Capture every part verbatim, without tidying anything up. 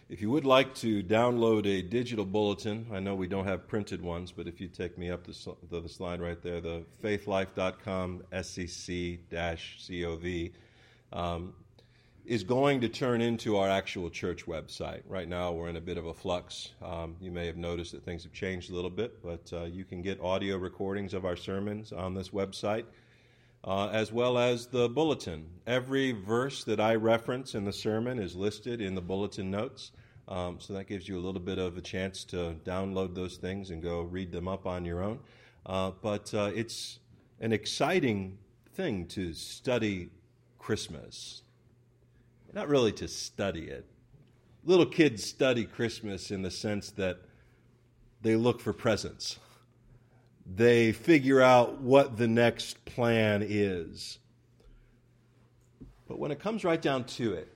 If you would like to download a digital bulletin, I know we don't have printed ones, but if you take me up to the, the slide right there, the faithlife dot com S E C C O V um, is going to turn into our actual church website. Right now we're in a bit of a flux. Um, you may have noticed that things have changed a little bit, but uh, you can get audio recordings of our sermons on this website, uh, as well as the bulletin. Every verse that I reference in the sermon is listed in the bulletin notes. Um, so that gives you a little bit of a chance to download those things and go read them up on your own. Uh, but uh, it's an exciting thing to study Christmas. Not really to study it. Little kids study Christmas in the sense that they look for presents. They figure out what the next plan is. But when it comes right down to it,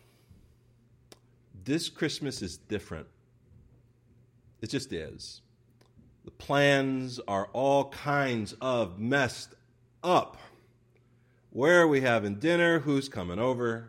this Christmas is different. It just is. The plans are all kinds of messed up. Where are we having dinner? Who's coming over?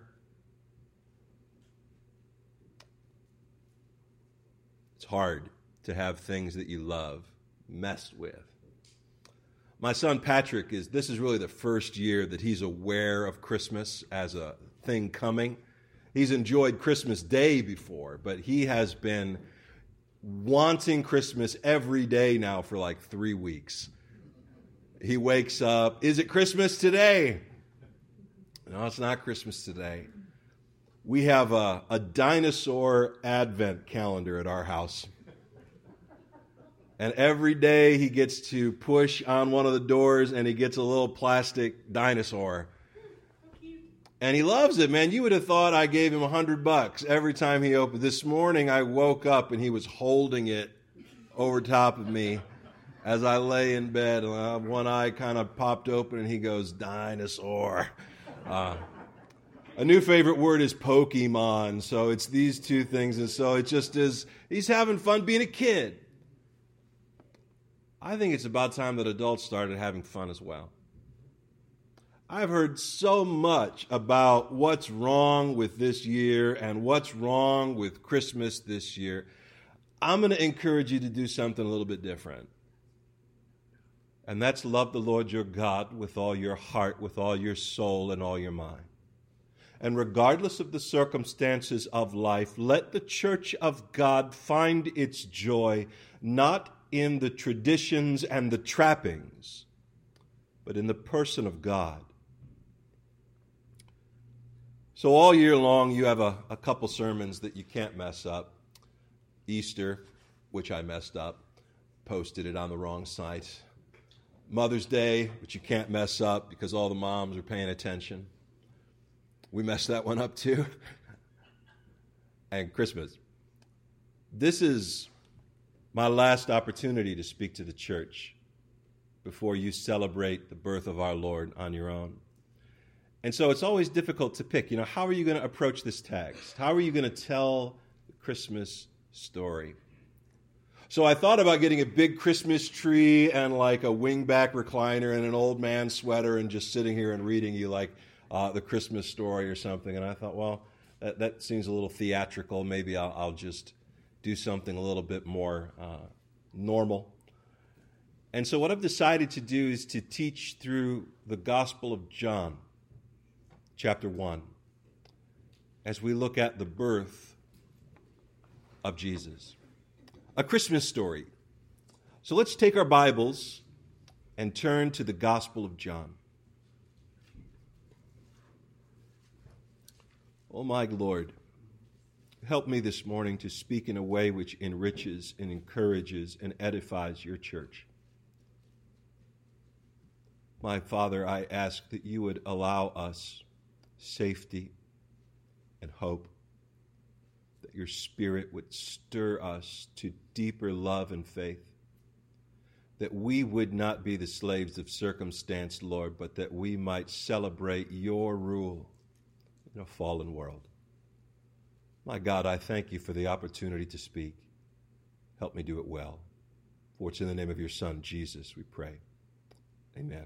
It's hard to have things that you love messed with. My son Patrick, is this is really the first year that he's aware of Christmas as a thing coming. He's enjoyed Christmas Day before, but he has been wanting Christmas every day now for like three weeks. He wakes up, is it Christmas today? No, it's not Christmas today. We have a, a dinosaur advent calendar at our house. And every day he gets to push on one of the doors and he gets a little plastic dinosaur. And he loves it, man. You would have thought I gave him a hundred bucks every time he opened. This morning I woke up and he was holding it over top of me as I lay in bed. And one eye kind of popped open and he goes, dinosaur. Uh, a new favorite word is Pokemon. So it's these two things. And so it just is, he's having fun being a kid. I think it's about time that adults started having fun as well. I've heard so much about what's wrong with this year and what's wrong with Christmas this year. I'm going to encourage you to do something a little bit different. And that's love the Lord your God with all your heart, with all your soul, and all your mind. And regardless of the circumstances of life, let the church of God find its joy not in the traditions and the trappings, but in the person of God. So all year long, you have a, a couple sermons that you can't mess up. Easter, which I messed up, posted it on the wrong site. Mother's Day, which you can't mess up because all the moms are paying attention. We messed that one up too. And Christmas. This is my last opportunity to speak to the church before you celebrate the birth of our Lord on your own. And so it's always difficult to pick, you know, how are you going to approach this text? How are you going to tell the Christmas story? So I thought about getting a big Christmas tree and like a wingback recliner and an old man sweater and just sitting here and reading you like uh, the Christmas story or something. And I thought, well, that, that seems a little theatrical. Maybe I'll, I'll just do something a little bit more uh, normal. And so what I've decided to do is to teach through the Gospel of John, chapter one, as we look at the birth of Jesus. A Christmas story. So let's take our Bibles and turn to the Gospel of John. Oh my Lord, help me this morning to speak in a way which enriches and encourages and edifies your church. My Father, I ask that you would allow us safety and hope, that your Spirit would stir us to deeper love and faith, that we would not be the slaves of circumstance, Lord, but that we might celebrate your rule in a fallen world. My God, I thank you for the opportunity to speak. Help me do it well. For it's in the name of your Son, Jesus, we pray. Amen.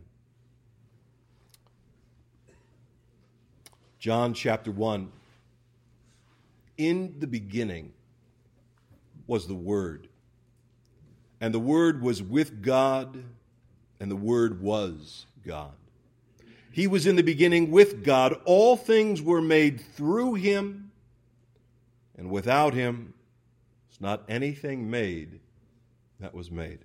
John chapter one. In the beginning was the Word, and the Word was with God, and the Word was God. He was in the beginning with God. All things were made through him, and without him was not anything made that was made.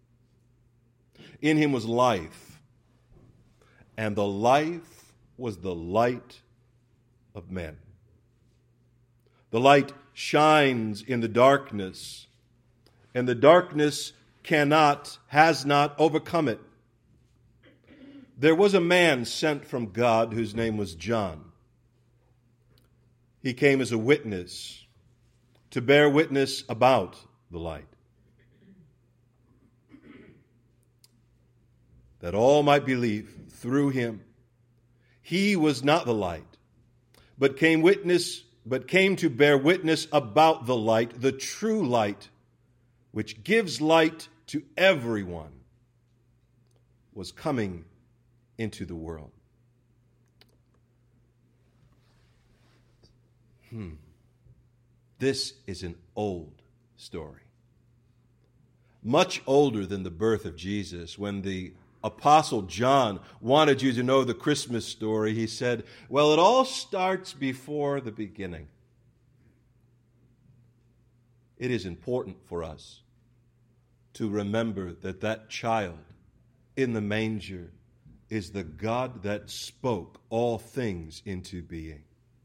In him was life, and the life was the light of men. The light shines in the darkness, and the darkness cannot, has not overcome it. There was a man sent from God whose name was John. He came as a witness to bear witness about the light, that all might believe through him. He was not the light, but came witness, but came to bear witness about the light, the true light, which gives light to everyone, was coming into the world. Hmm. This is an old story. Much older than the birth of Jesus. When the Apostle John wanted you to know the Christmas story, he said, well, it all starts before the beginning. It is important for us to remember that that child in the manger is the God that spoke all things into being.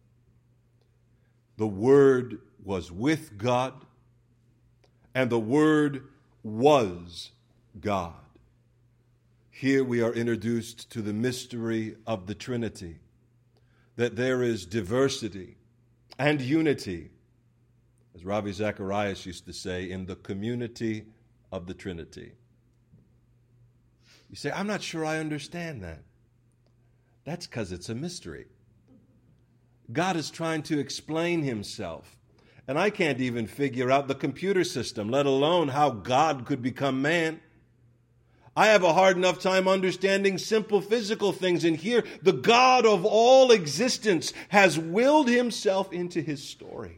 The Word was with God, and the Word was God. Here we are introduced to the mystery of the Trinity, that there is diversity and unity, as Ravi Zacharias used to say, in the community of the Trinity. You say, I'm not sure I understand that. That's because it's a mystery. God is trying to explain himself. And I can't even figure out the computer system, let alone how God could become man. I have a hard enough time understanding simple physical things. And here, the God of all existence has willed himself into his story.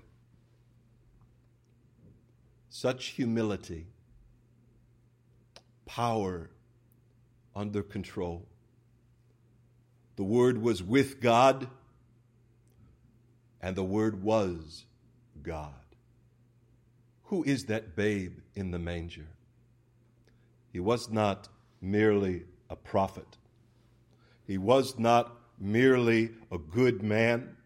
Such humility, power, under control. The Word was with God, and the Word was God. Who is that babe in the manger? He was not merely a prophet. He was not merely a good man.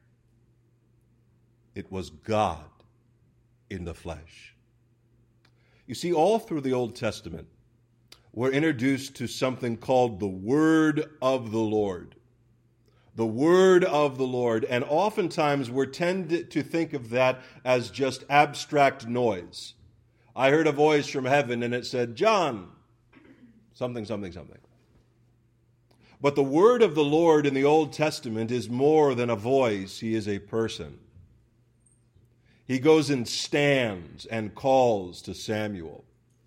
It was God in the flesh. You see, all through the Old Testament, we're introduced to something called the Word of the Lord. The Word of the Lord. And oftentimes we're tended to think of that as just abstract noise. I heard a voice from heaven and it said, John, something, something, something. But the Word of the Lord in the Old Testament is more than a voice. He is a person. He goes and stands and calls to Samuel.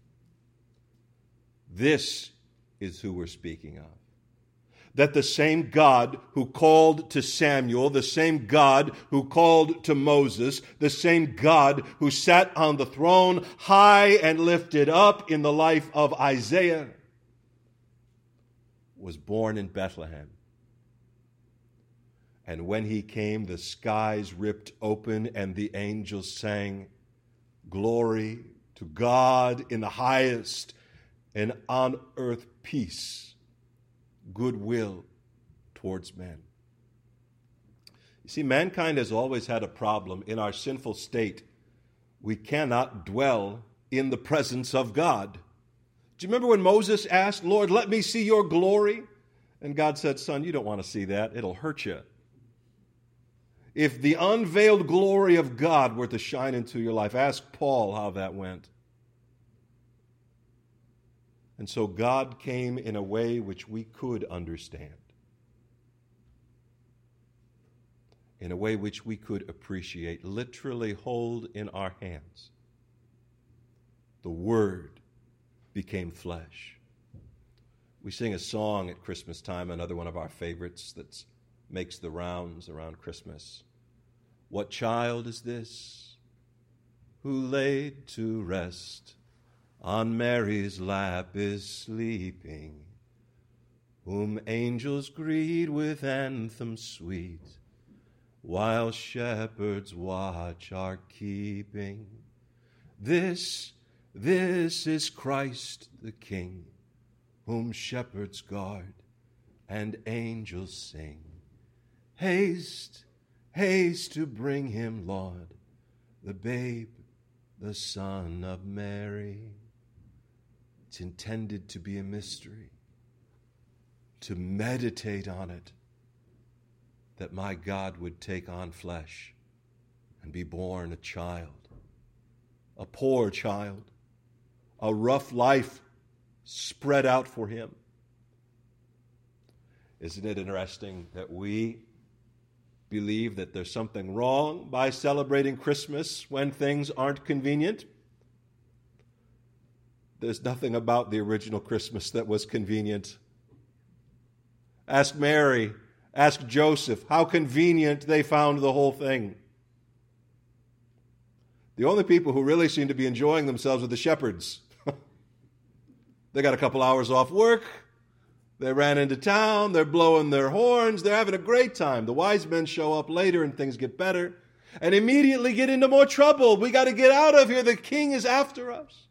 This is who we're speaking of. That the same God who called to Samuel, the same God who called to Moses, the same God who sat on the throne high and lifted up in the life of Isaiah, was born in Bethlehem. And when he came, the skies ripped open and the angels sang, Glory to God in the highest, and on earth peace, goodwill towards men. You see, mankind has always had a problem. In our sinful state, we cannot dwell in the presence of God. Do you remember when Moses asked, Lord, let me see your glory? And God said, son, you don't want to see that. It'll hurt you. If the unveiled glory of God were to shine into your life, ask Paul how that went. And so God came in a way which we could understand, in a way which we could appreciate, literally hold in our hands. The Word became flesh. We sing a song at Christmas time, another one of our favorites that makes the rounds around Christmas. What child is this who laid to rest on Mary's lap is sleeping, whom angels greet with anthems sweet, while shepherds watch are keeping? This, this is Christ the King, whom shepherds guard and angels sing. Haste, haste to bring him, Lord, the babe, the Son of Mary. It's intended to be a mystery, to meditate on it, that my God would take on flesh and be born a child, a poor child, a rough life spread out for him. Isn't it interesting that we believe that there's something wrong by celebrating Christmas when things aren't convenient? There's nothing about the original Christmas that was convenient. Ask Mary, ask Joseph how convenient they found the whole thing. The only people who really seem to be enjoying themselves are the shepherds. They got a couple hours off work. They ran into town. They're blowing their horns. They're having a great time. The wise men show up later and things get better and immediately get into more trouble. We got to get out of here. The king is after us.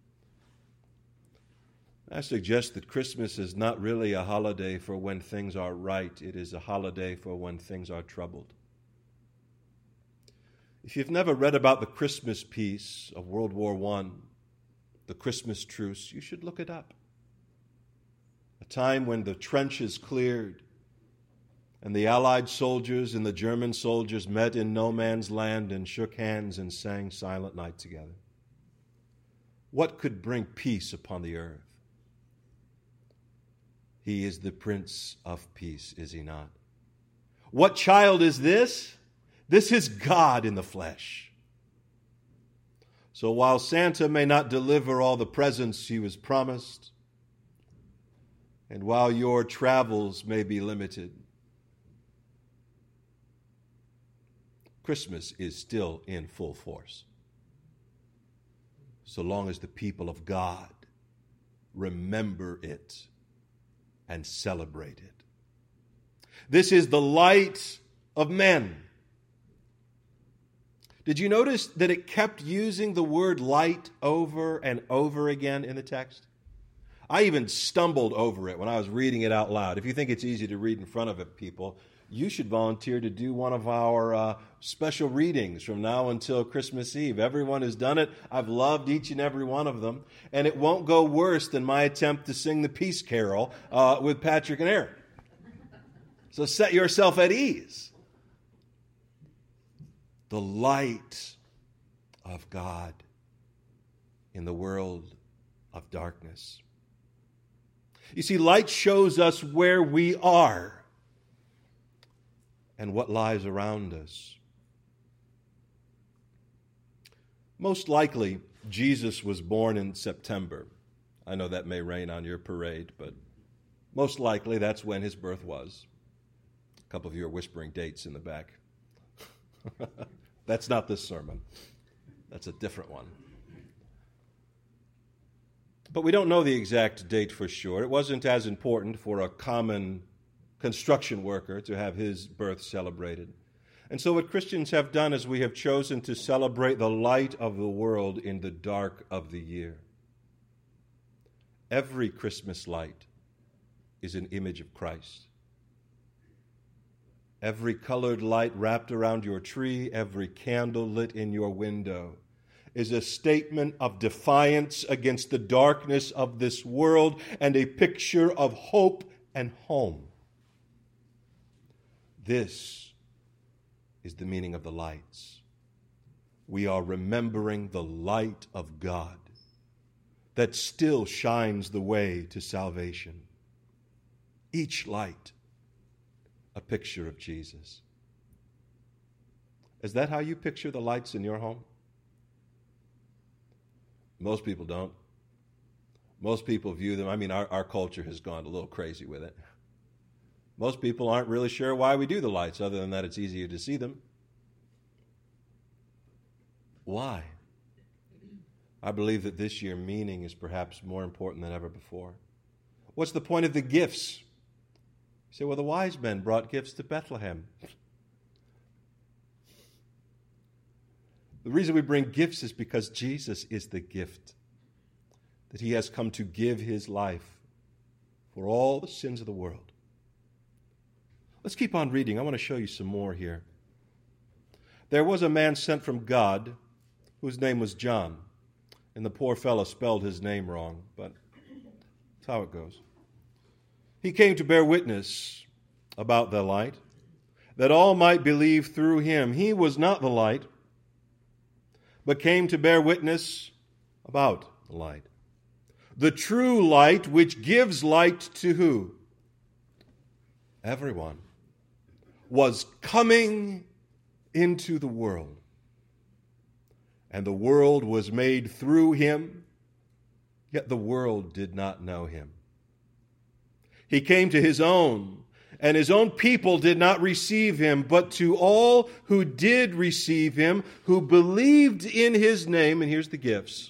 I suggest that Christmas is not really a holiday for when things are right. It is a holiday for when things are troubled. If you've never read about the Christmas peace of World War One, the Christmas truce, you should look it up. A time when the trenches cleared and the Allied soldiers and the German soldiers met in no man's land and shook hands and sang Silent Night together. What could bring peace upon the earth? He is the Prince of Peace, is he not? What child is this? This is God in the flesh. So while Santa may not deliver all the presents he was promised, and while your travels may be limited, Christmas is still in full force. So long as the people of God remember it and celebrate it. This is the light of men. Did you notice that it kept using the word light over and over again in the text? I even stumbled over it when I was reading it out loud. If you think it's easy to read in front of it, people, you should volunteer to do one of our uh, special readings from now until Christmas Eve. Everyone has done it. I've loved each and every one of them. And it won't go worse than my attempt to sing the Peace Carol uh, with Patrick and Aaron. So set yourself at ease. The light of God in the world of darkness. You see, light shows us where we are and what lies around us. Most likely, Jesus was born in September. I know that may rain on your parade, but most likely that's when his birth was. A couple of you are whispering dates in the back. That's not this sermon. That's a different one. But we don't know the exact date for sure. It wasn't as important for a common construction worker to have his birth celebrated. And so what Christians have done is we have chosen to celebrate the light of the world in the dark of the year. Every Christmas light is an image of Christ. Every colored light wrapped around your tree, every candle lit in your window is a statement of defiance against the darkness of this world and a picture of hope and home. This is the meaning of the lights. We are remembering the light of God that still shines the way to salvation. Each light a picture of Jesus. Is that how you picture the lights in your home? Most people don't. Most people view them, I mean, our, our culture has gone a little crazy with it. Most people aren't really sure why we do the lights, other than that it's easier to see them. Why? I believe that this year meaning is perhaps more important than ever before. What's the point of the gifts? You say, well, the wise men brought gifts to Bethlehem. The reason we bring gifts is because Jesus is the gift, that he has come to give his life for all the sins of the world. Let's keep on reading. I want to show you some more here. There was a man sent from God whose name was John. And the poor fellow spelled his name wrong, but that's how it goes. He came to bear witness about the light, that all might believe through him. He was not the light, but came to bear witness about the light. The true light which gives light to who? Everyone. Was coming into the world. And the world was made through him, yet the world did not know him. He came to his own, and his own people did not receive him, but to all who did receive him, who believed in his name, and here's the gifts.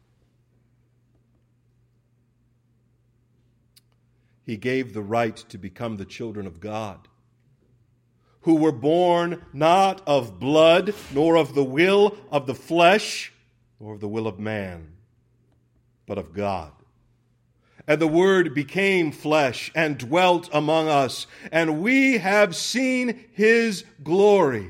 He gave the right to become the children of God, who were born not of blood, nor of the will of the flesh, nor of the will of man, but of God. And the Word became flesh and dwelt among us, and we have seen his glory.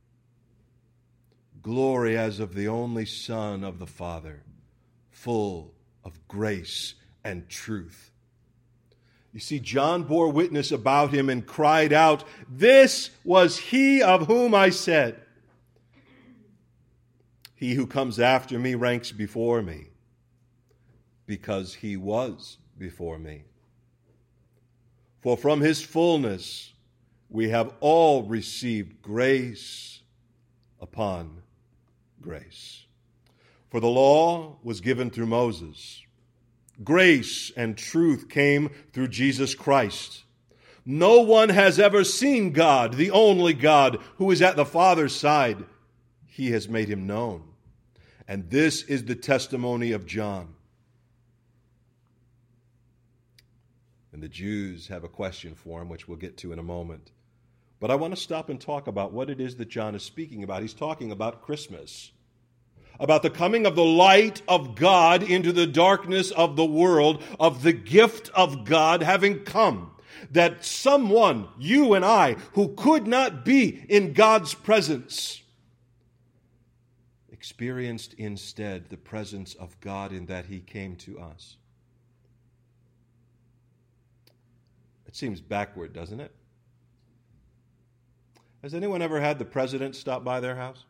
Glory as of the only Son of the Father, full of grace and truth. You see, John bore witness about him and cried out, "This was he of whom I said, he who comes after me ranks before me, because he was before me. For from his fullness we have all received grace upon grace. For the law was given through Moses. Grace and truth came through Jesus Christ. No one has ever seen God, the only God, who is at the Father's side. He has made him known. And this is the testimony of John." And the Jews have a question for him, which we'll get to in a moment. But I want to stop and talk about what it is that John is speaking about. He's talking about Christmas, about the coming of the light of God into the darkness of the world, of the gift of God having come, that someone, you and I, who could not be in God's presence, experienced instead the presence of God in that he came to us. It seems backward, doesn't it? Has anyone ever had the president stop by their house?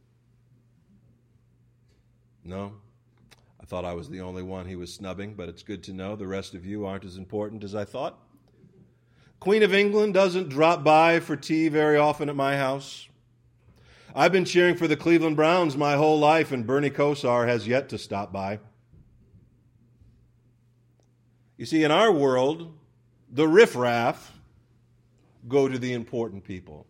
No? I thought I was the only one he was snubbing, but it's good to know the rest of you aren't as important as I thought. Queen of England doesn't drop by for tea very often at my house. I've been cheering for the Cleveland Browns my whole life, and Bernie Kosar has yet to stop by. You see, in our world, the riffraff go to the important people.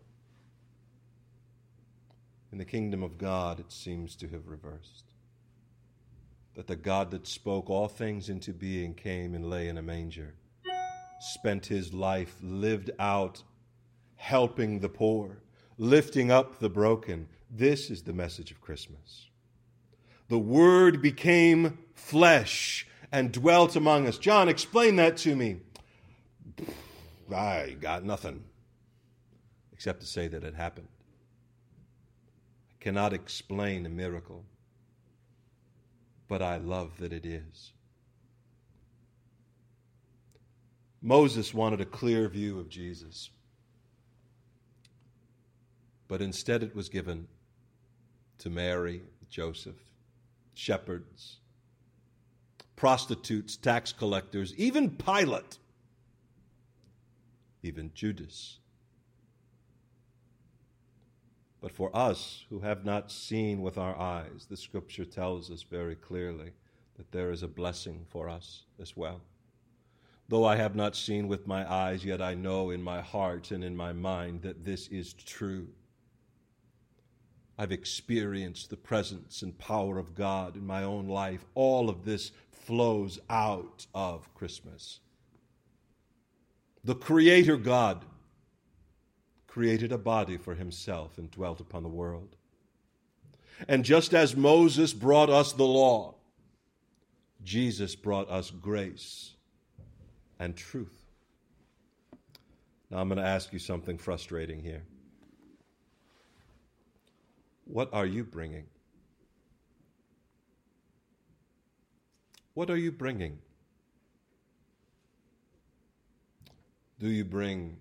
In the kingdom of God, it seems to have reversed. That the God that spoke all things into being came and lay in a manger, spent his life, lived out, helping the poor, lifting up the broken. This is the message of Christmas. The Word became flesh and dwelt among us. John, explain that to me. I got nothing except to say that it happened. I cannot explain a miracle, but I love that it is. Moses wanted a clear view of Jesus, but instead it was given to Mary, Joseph, shepherds, prostitutes, tax collectors, even Pilate, even Judas. But for us who have not seen with our eyes, the Scripture tells us very clearly that there is a blessing for us as well. Though I have not seen with my eyes, yet I know in my heart and in my mind that this is true. I've experienced the presence and power of God in my own life. All of this flows out of Christmas. The Creator God created a body for himself and dwelt upon the world. And just as Moses brought us the law, Jesus brought us grace and truth. Now I'm going to ask you something frustrating here. What are you bringing? What are you bringing? Do you bring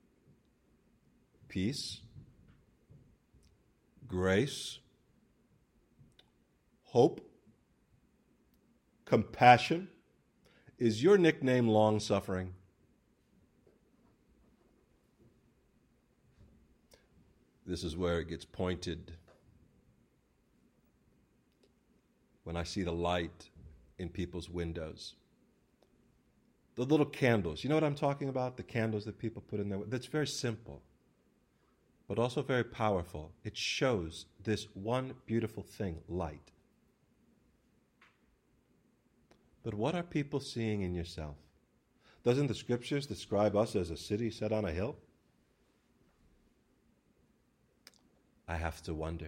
peace, grace, hope, compassion? Is your nickname long-suffering? This is where it gets pointed. When I see the light in people's windows. The little candles. You know what I'm talking about? The candles that people put in there. That's very simple, but also very powerful. It shows this one beautiful thing, light. But what are people seeing in yourself? Doesn't the Scriptures describe us as a city set on a hill? I have to wonder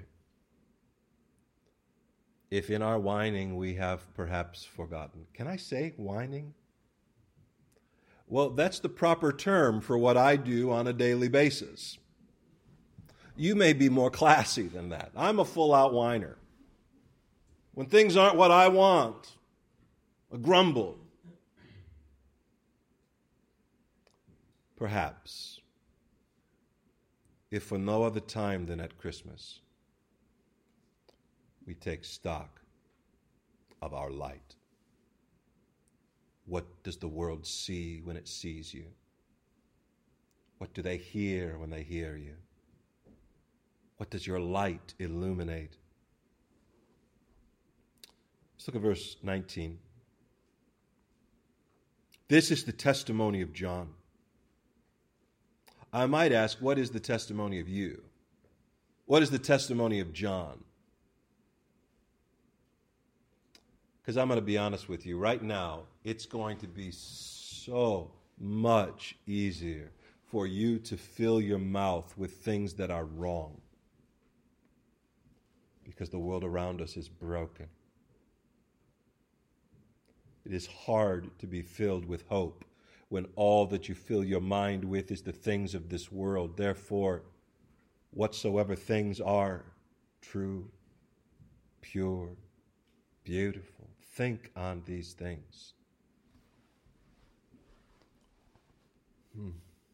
if in our whining we have perhaps forgotten. Can I say whining? Well, that's the proper term for what I do on a daily basis. You may be more classy than that. I'm a full-out whiner. When things aren't what I want, a grumble. Perhaps, if for no other time than at Christmas, we take stock of our light. What does the world see when it sees you? What do they hear when they hear you? What does your light illuminate? Let's look at verse nineteen. This is the testimony of John. I might ask, what is the testimony of you? What is the testimony of John? Because I'm going to be honest with you, right now, it's going to be so much easier for you to fill your mouth with things that are wrong. Because the world around us is broken. It is hard to be filled with hope when all that you fill your mind with is the things of this world. Therefore, whatsoever things are true, pure, beautiful, think on these things. Hmm.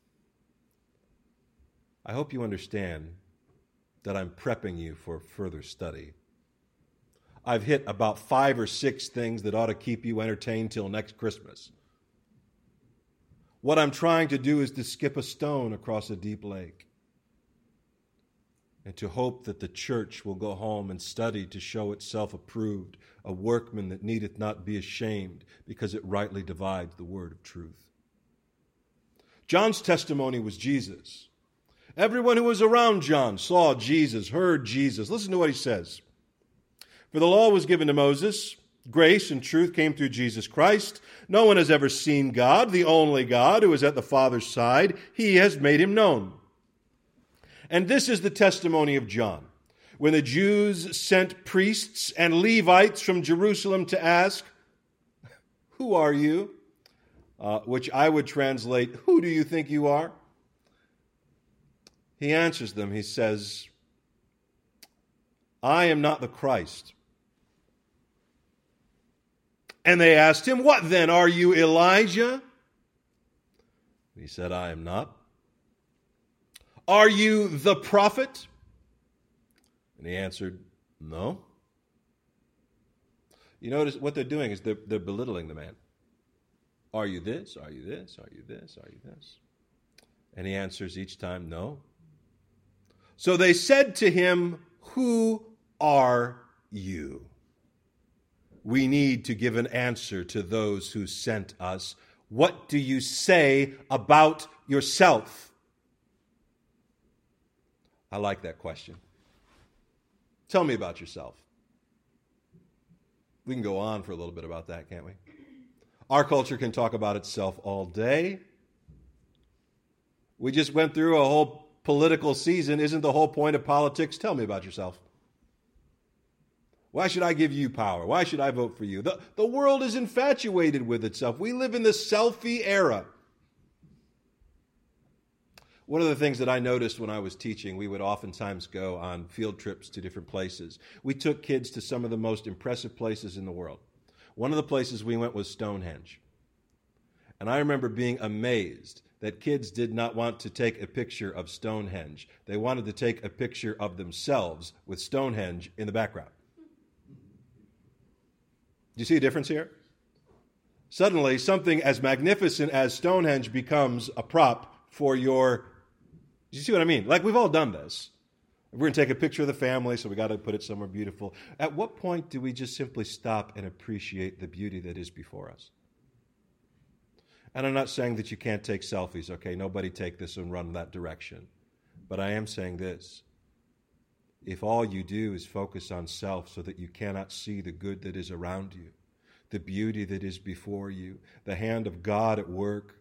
I hope you understand that I'm prepping you for further study. I've hit about five or six things that ought to keep you entertained till next Christmas. What I'm trying to do is to skip a stone across a deep lake and to hope that the church will go home and study to show itself approved, a workman that needeth not be ashamed, because it rightly divides the word of truth. John's testimony was Jesus. Everyone who was around John saw Jesus, heard Jesus. Listen to what he says. For the law was given to Moses, grace and truth came through Jesus Christ. No one has ever seen God, the only God who is at the Father's side. He has made him known. And this is the testimony of John. When the Jews sent priests and Levites from Jerusalem to ask, "Who are you?" Uh, which I would translate, "Who do you think you are?" He answers them, he says, "I am not the Christ." And they asked him, "What then? Are you Elijah?" He said, "I am not." "Are you the prophet?" And he answered, "No." You notice what they're doing is they're, they're belittling the man. "Are you this? Are you this? Are you this? Are you this?" And he answers each time, "No." So they said to him, "Who are you?" We need to give an answer to those who sent us. What do you say about yourself? I like that question. Tell me about yourself. We can go on for a little bit about that, can't we? Our culture can talk about itself all day. We just went through a whole political season. Isn't the whole point of politics? Tell me about yourself. Why should I give you power? Why should I vote for you? The, the world is infatuated with itself. We live in the selfie era. One of the things that I noticed when I was teaching, we would oftentimes go on field trips to different places. We took kids to some of the most impressive places in the world. One of the places we went was Stonehenge. And I remember being amazed that kids did not want to take a picture of Stonehenge. They wanted to take a picture of themselves with Stonehenge in the background. Do you see a difference here? Suddenly, something as magnificent as Stonehenge becomes a prop for your... Do you see what I mean? Like, we've all done this. We're going to take a picture of the family, so we got to put it somewhere beautiful. At what point do we just simply stop and appreciate the beauty that is before us? And I'm not saying that you can't take selfies, okay? Nobody take this and run that direction. But I am saying this. If all you do is focus on self so that you cannot see the good that is around you, the beauty that is before you, the hand of God at work,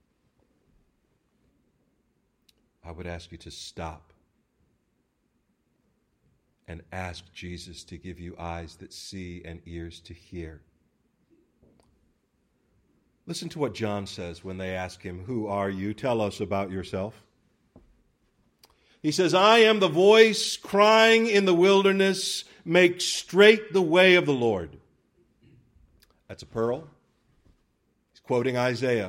I would ask you to stop and ask Jesus to give you eyes that see and ears to hear. Listen to what John says when they ask him, "Who are you? Tell us about yourself." He says, "I am the voice crying in the wilderness, make straight the way of the Lord." That's a pearl. He's quoting Isaiah.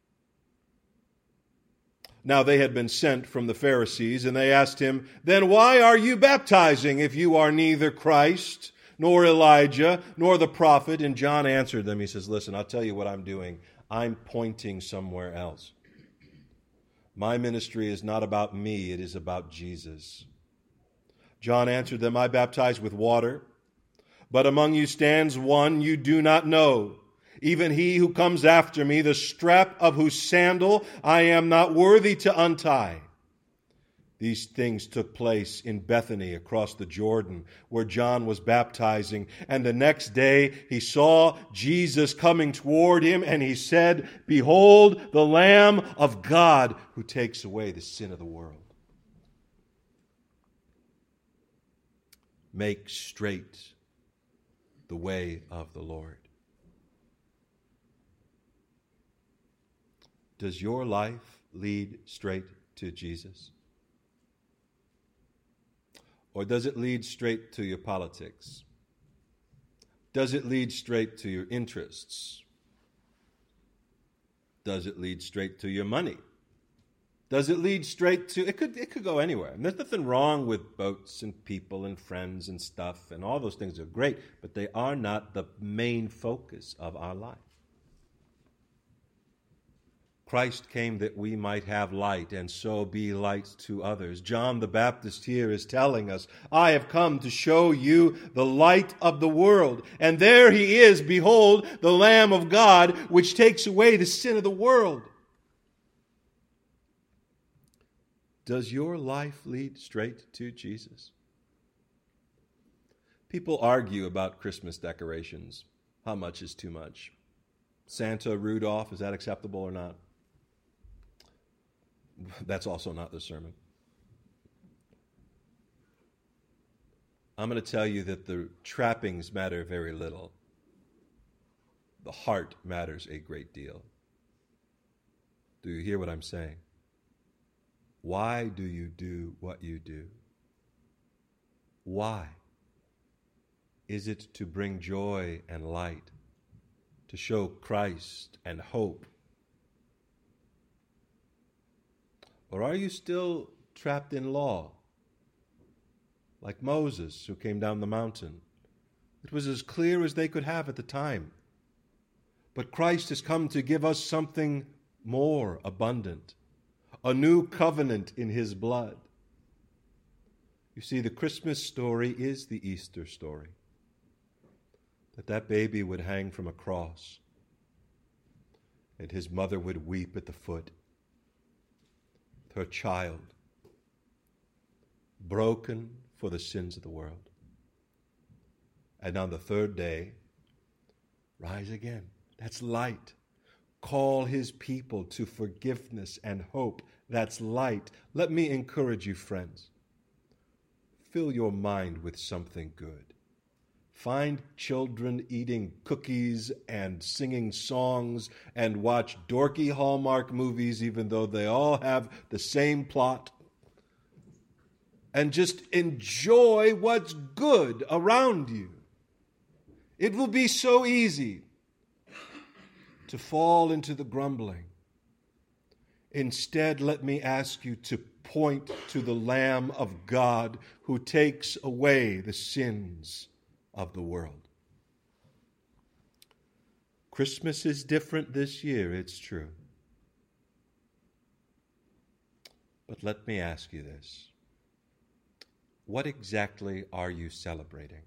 Now they had been sent from the Pharisees, and they asked him, "Then why are you baptizing if you are neither Christ, nor Elijah, nor the prophet?" And John answered them. He says, "Listen, I'll tell you what I'm doing. I'm pointing somewhere else. My ministry is not about me, it is about Jesus." John answered them, "I baptize with water, but among you stands one you do not know, even he who comes after me, the strap of whose sandal I am not worthy to untie." These things took place in Bethany across the Jordan, where John was baptizing. And the next day he saw Jesus coming toward him, and he said, "Behold, the Lamb of God who takes away the sin of the world." Make straight the way of the Lord. Does your life lead straight to Jesus? Or does it lead straight to your politics? Does it lead straight to your interests? Does it lead straight to your money? Does it lead straight to... It could, it could go anywhere. And there's nothing wrong with boats and people and friends and stuff, and all those things are great, but they are not the main focus of our life. Christ came that we might have light and so be light to others. John the Baptist here is telling us, "I have come to show you the light of the world." And there he is, behold, the Lamb of God, which takes away the sin of the world. Does your life lead straight to Jesus? People argue about Christmas decorations. How much is too much? Santa, Rudolph, is that acceptable or not? That's also not the sermon. I'm going to tell you that the trappings matter very little. The heart matters a great deal. Do you hear what I'm saying? Why do you do what you do? Why? Is it to bring joy and light, to show Christ and hope? Or are you still trapped in law, like Moses who came down the mountain? It was as clear as they could have at the time. But Christ has come to give us something more abundant, a new covenant in his blood. You see, the Christmas story is the Easter story. That that baby would hang from a cross, and his mother would weep at the foot. Her child, broken for the sins of the world. and on the third day, rise again. That's light. Call his people to forgiveness and hope. That's light. Let me encourage you, friends. Fill your mind with something good. Find children eating cookies and singing songs and watch dorky Hallmark movies, even though they all have the same plot. And just enjoy what's good around you. It will be so easy to fall into the grumbling. Instead, let me ask you to point to the Lamb of God who takes away the sins of the world. Christmas is different this year, it's true. But let me ask you this. What exactly are you celebrating?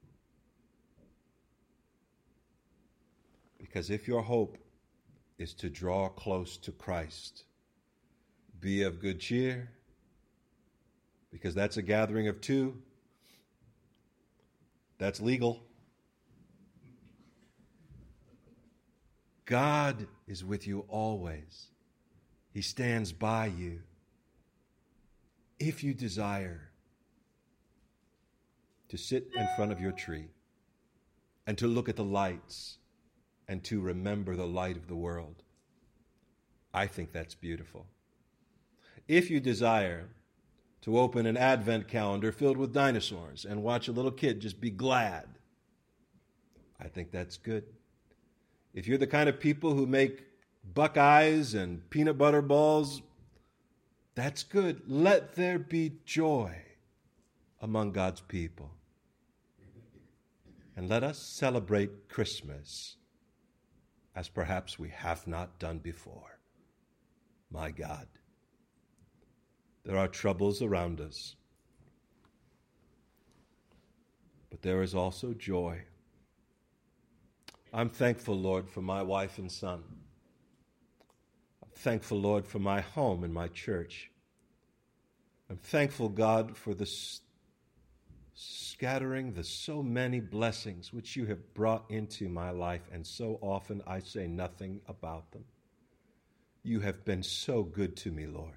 Because if your hope is to draw close to Christ, be of good cheer, because that's a gathering of two. That's legal. God is with you always. He stands by you. If you desire to sit in front of your tree and to look at the lights and to remember the light of the world, I think that's beautiful. If you desire to open an Advent calendar filled with dinosaurs and watch a little kid just be glad, I think that's good. If you're the kind of people who make Buckeyes and peanut butter balls, that's good. Let there be joy among God's people. And let us celebrate Christmas as perhaps we have not done before. My God. There are troubles around us, but there is also joy. I'm thankful, Lord, for my wife and son. I'm thankful, Lord, for my home and my church. I'm thankful, God, for the s- scattering, the so many blessings which you have brought into my life, and so often I say nothing about them. You have been so good to me, Lord.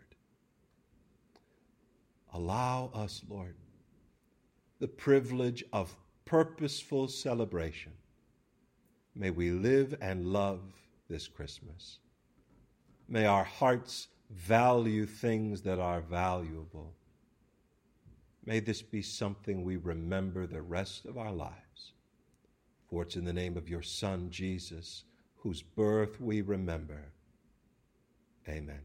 Allow us, Lord, the privilege of purposeful celebration. May we live and love this Christmas. May our hearts value things that are valuable. May this be something we remember the rest of our lives. For it's in the name of your Son, Jesus, whose birth we remember. Amen.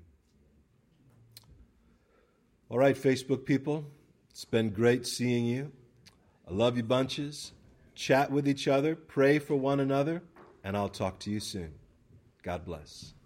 All right, Facebook people, it's been great seeing you. I love you bunches. Chat with each other, pray for one another, and I'll talk to you soon. God bless.